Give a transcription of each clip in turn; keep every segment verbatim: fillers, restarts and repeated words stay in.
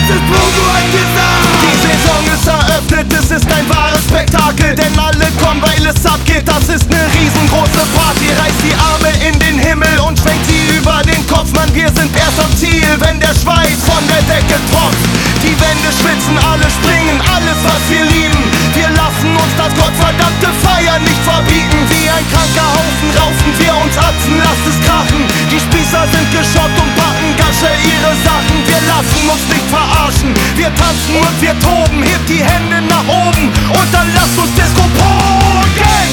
ist Pogo angesagt. Die Saison ist eröffnet, es ist ein wahres Spektakel, denn alle kommen, weil es abgeht, das ist ne riesengroße Party. Reißt die Arme in den Himmel und schwenkt sie über den Kopf, Mann, wir sind erst am Ziel, wenn der Schweiß von der Decke tropft. Die Wände schwitzen, alle springen, alles was wir lieben. Wir lassen uns das gottverdammte Feiern nicht verbieten. Wie ein kranker Haufen raufen wir uns Atzen, lasst es krachen. Die Spießer sind geschockt und packen ganz schnell ihre Sachen. Wir lassen uns nicht verarschen, wir tanzen und wir toben. Hebt die Hände nach oben und dann lasst uns Disco Gang!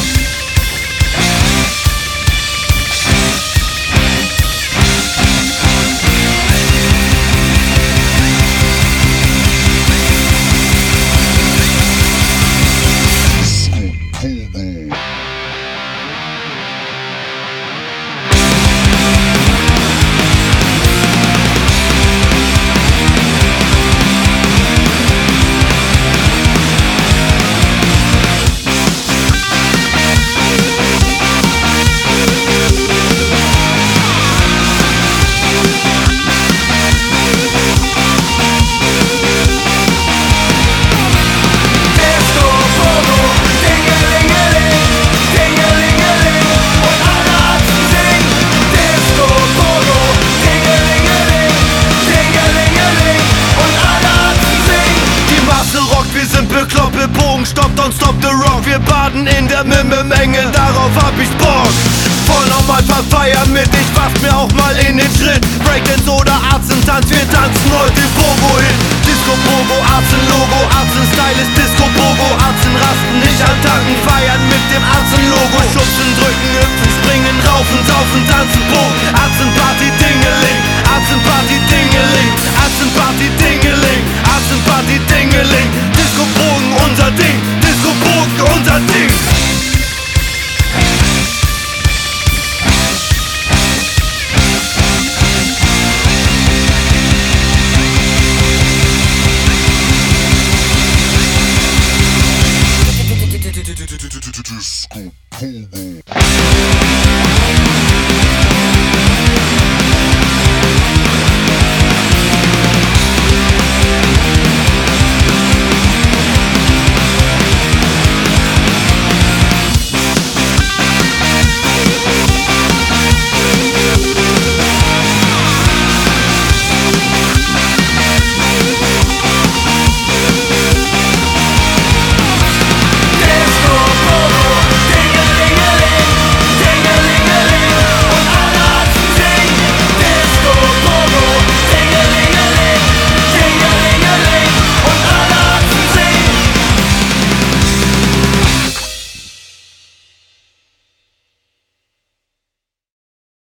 Bekloppe, Bogen, stopp, don't stop the rock. Wir baden in der Memme-Menge, darauf hab ich Bock. Voll nochmal verfeiern mit, ich fass mir auch mal in den Schritt. Breakdance oder Arzentanz, wir tanzen heute Pogo-Hit. Disco-Pogo, Arzen-Logo, Arzen-Style ist Disco-Pogo. Arzen rasten, nicht antanken, feiern mit dem Arzen-Logo. Schubsen, drücken, hüpfen, springen, raufen, saufen, tanzen, Pogo.